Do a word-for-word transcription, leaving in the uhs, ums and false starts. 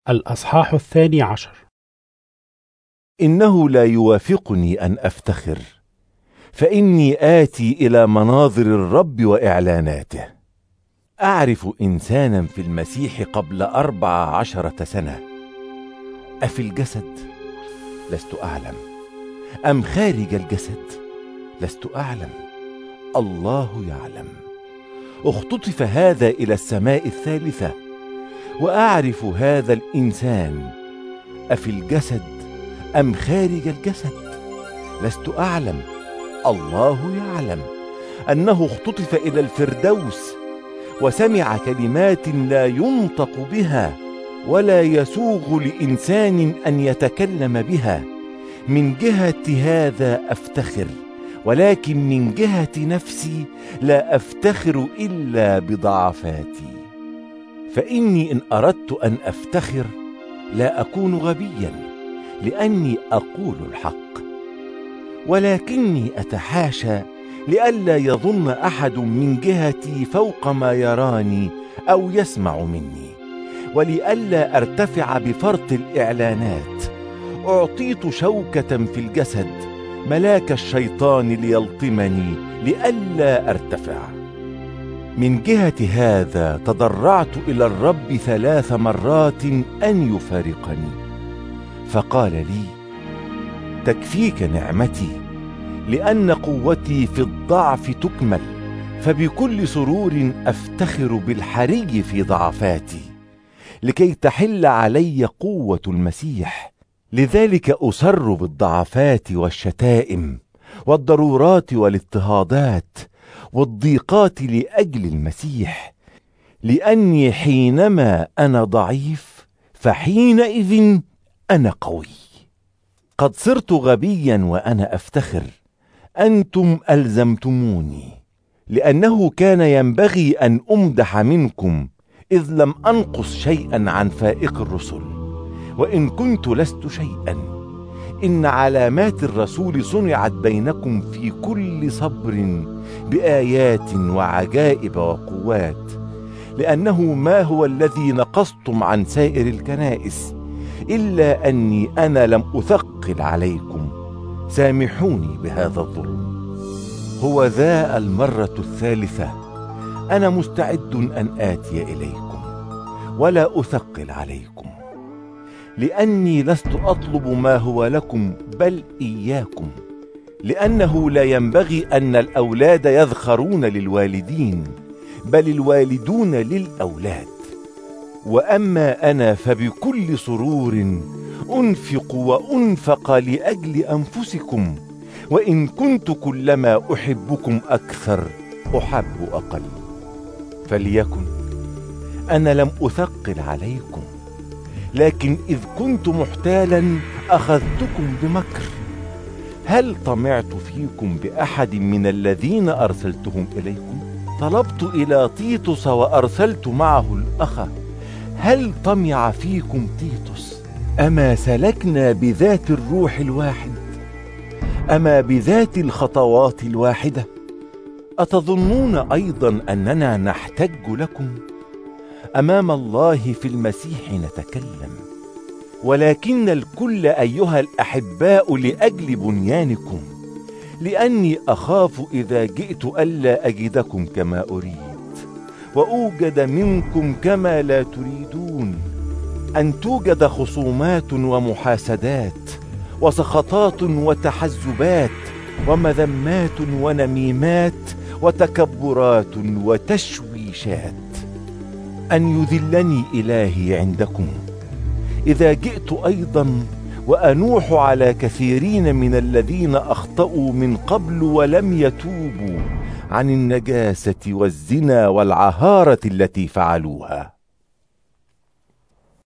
الأصحاح الثاني عشر. إنه لا يوافقني أن أفتخر، فإني آتي إلى مناظر الرب وإعلاناته. أعرف إنسانا في المسيح قبل أربع عشرة سنة، أفي الجسد لست أعلم أم خارج الجسد لست أعلم، الله يعلم. اختطف هذا إلى السماء الثالثة، وأعرف هذا الإنسان أفي الجسد أم خارج الجسد لست أعلم، الله يعلم، أنه اختطف إلى الفردوس، وسمع كلمات لا ينطق بها ولا يسوغ لإنسان أن يتكلم بها. من جهة هذا أفتخر، ولكن من جهة نفسي لا أفتخر إلا بضعفاتي. فإني إن أردت أن أفتخر لا أكون غبيا، لأني أقول الحق، ولكني أتحاشى لئلا يظن أحد من جهتي فوق ما يراني أو يسمع مني، ولئلا أرتفع بفرط الإعلانات. أعطيت شوكة في الجسد، ملاك الشيطان ليلطمني لئلا أرتفع. من جهة هذا تضرعت إلى الرب ثلاث مرات أن يفارقني، فقال لي: تكفيك نعمتي، لأن قوتي في الضعف تكمل. فبكل سرور أفتخر بالحري في ضعفاتي، لكي تحل علي قوة المسيح. لذلك أسر بالضعفات والشتائم والضرورات والاضطهادات والضيقات لأجل المسيح، لأني حينما أنا ضعيف فحينئذ أنا قوي. قد صرت غبيا وأنا أفتخر، أنتم ألزمتموني، لأنه كان ينبغي أن أمدح منكم، إذ لم أنقص شيئا عن فائق الرسل، وإن كنت لست شيئا. إن علامات الرسول صنعت بينكم في كل صبر بآيات وعجائب وقوات، لأنه ما هو الذي نقصتم عن سائر الكنائس، إلا أني أنا لم أثقل عليكم. سامحوني بهذا الظلم. هو ذا المرة الثالثة أنا مستعد أن آتي إليكم ولا أثقل عليكم، لأني لست أطلب ما هو لكم بل إياكم، لأنه لا ينبغي أن الأولاد يذخرون للوالدين، بل الوالدون للأولاد. وأما أنا فبكل سرور أنفق وأنفق لأجل أنفسكم، وإن كنت كلما أحبكم أكثر أحب أقل. فليكن أنا لم أثقل عليكم، لكن إذ كنت محتالا أخذتكم بمكر. هل طمعت فيكم بأحد من الذين أرسلتهم إليكم؟ طلبت إلى تيتوس وأرسلت معه الأخ. هل طمع فيكم تيتوس؟ أما سلكنا بذات الروح الواحد؟ أما بذات الخطوات الواحدة؟ أتظنون أيضا أننا نحتج لكم؟ أمام الله في المسيح نتكلم، ولكن الكل أيها الأحباء لأجل بنيانكم، لأني أخاف إذا جئت ألا أجدكم كما أريد، وأوجد منكم كما لا تريدون، أن توجد خصومات ومحاسدات وسخطات وتحزبات ومذمات ونميمات وتكبرات وتشويشات. أن يذلني إلهي عندكم إذا جئت أيضا وأنوح على كثيرين من الذين أخطأوا من قبل ولم يتوبوا عن النجاسة والزنا والعهارة التي فعلوها.